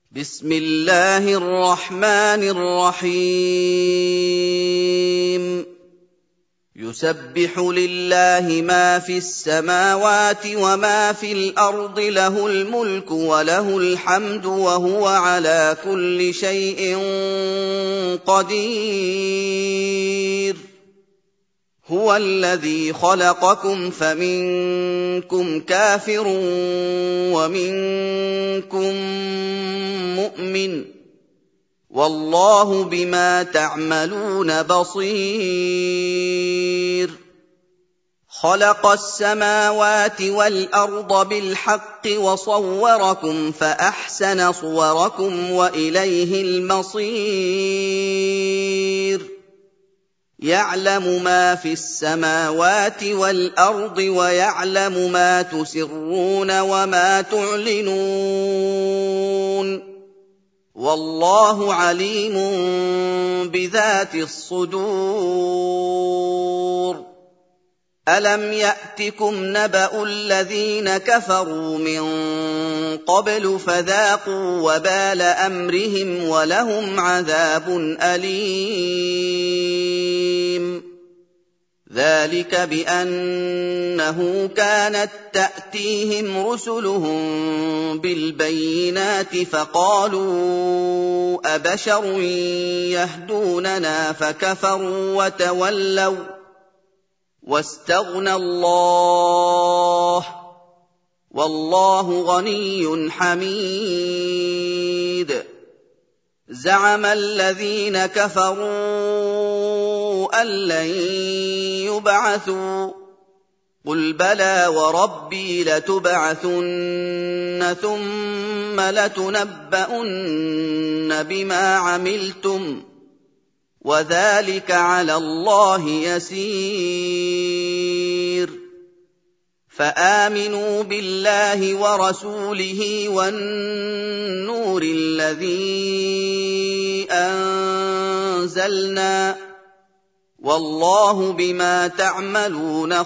بسم الله الرحمن الرحيم يسبح لله ما في السماوات وما في الأرض له الملك وله الحمد وهو على كل شيء قدير هو الذي خلقكم فمنكم كافر ومنكم مؤمن والله بما تعملون بصير خلق السماوات والأرض بالحق وصوركم فأحسن صوركم وإليه المصير يعلم ما في السماوات والأرض ويعلم ما تسرون وما تعلنون والله عليم بذات الصدور ألم يأتكم نبأ الذين كفروا من قبل فذاقوا وبال أمرهم ولهم عذاب أليم ذلك بأنه كانت تأتيهم رسلهم بالبينات فقالوا أبشر يهدوننا فكفروا وتولوا واستغنى الله والله غني حميد زعم الذين كفروا أن لن يبعثوا قل بلى وربي لتبعثن ثم لتنبؤن بما عملتم وذلك على الله يسير فآمنوا بالله ورسوله والنور الذي أنزلنا والله بما تعملون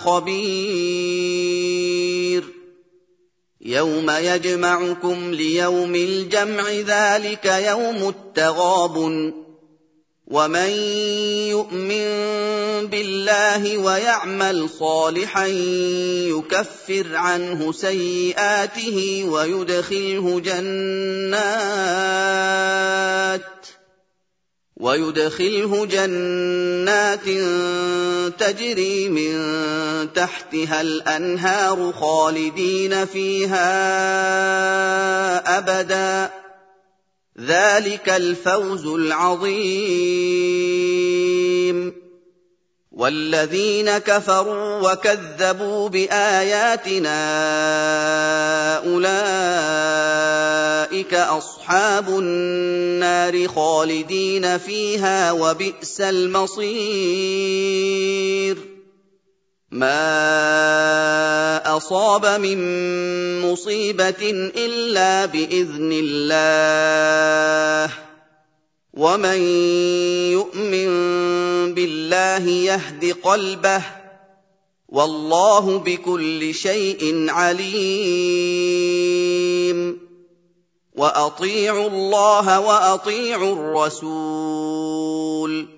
خبير يوم يجمعكم ليوم الجمع ذلك يوم التغابن ومن يؤمن بالله ويعمل صالحا يكفر عنه سيئاته ويدخله جنات تجري من تحتها الأنهار خالدين فيها أبدا ذلك الفوز العظيم والذين كفروا وكذبوا بآياتنا أولئك أصحاب النار خالدين فيها وبئس المصير ما أصاب من مصيبة إلا بإذن الله ومن يؤمن بالله يهد قلبه والله بكل شيء عليم وأطيعوا الله وأطيعوا الرسول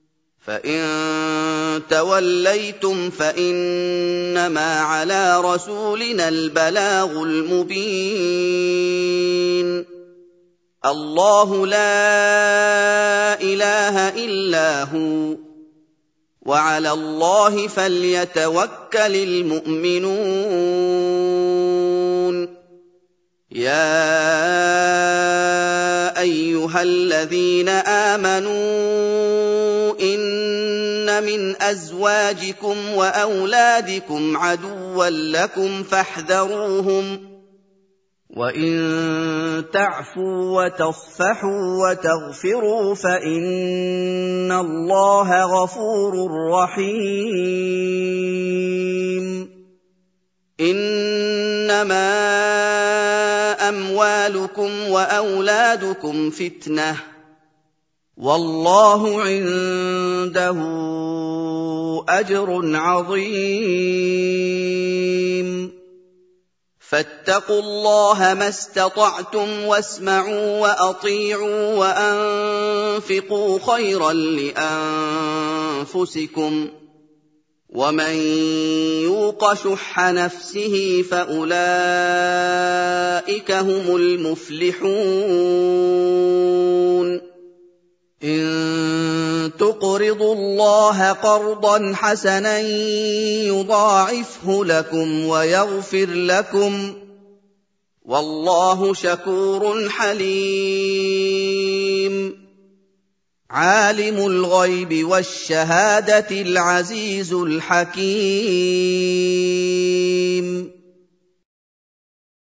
فإن توليتم فإنما على رسولنا البلاغ المبين الله لا إله إلا هو وعلى الله فليتوكل المؤمنون يا أيها الذين آمنوا إن من أزواجكم وأولادكم عدوا لكم فاحذروهم وإن تعفوا وتصفحوا وتغفروا فإن الله غفور رحيم إنما أموالكم وأولادكم فتنة والله عنده أجر عظيم فاتقوا الله ما استطعتم واسمعوا واطيعوا وانفقوا خيرا لانفسكم ومن يوق شح نفسه فاولئك هم المفلحون ان تقرضوا الله قرضا حسنا يضاعفه لكم ويغفر لكم والله شكور حليم عالم الغيب والشهاده العزيز الحكيم